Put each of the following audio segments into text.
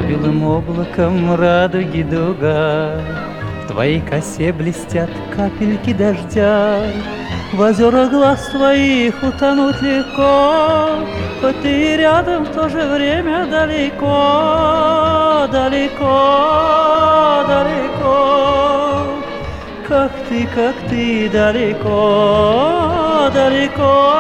белым облаком радуги дуга. В твоей косе блестят капельки дождя. В озерах глаз твоих утонуть легко, хоть ты рядом, в то же время далеко, далеко, далеко. Как ты далеко, далеко,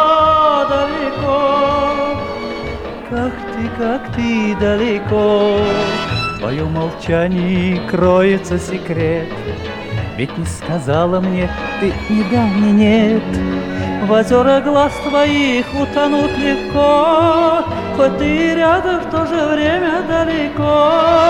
далеко. Как ты далеко. В твоем молчании кроется секрет, ведь не сказала мне ты ни да, ни нет. В озера глаз твоих утонуть легко, хоть ты рядом, в то же время далеко,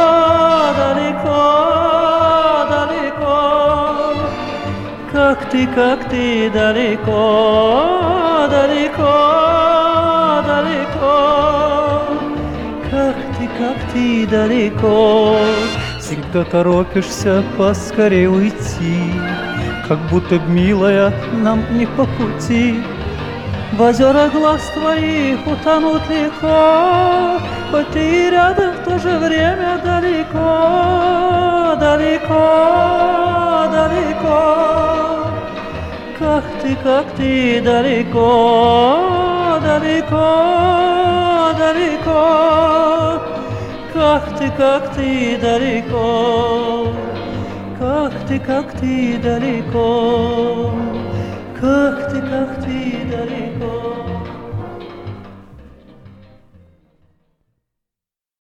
далеко, далеко. Как ты далеко, далеко, далеко. Как ты далеко. Всегда торопишься поскорее уйти, как будто б, милая, нам не по пути. В озера глаз твоих утонуть легко, хоть ты рядом, в то же время далеко, далеко, далеко. Как ты далеко, далеко, далеко. Как ты далеко, как ты далеко, как ты далеко.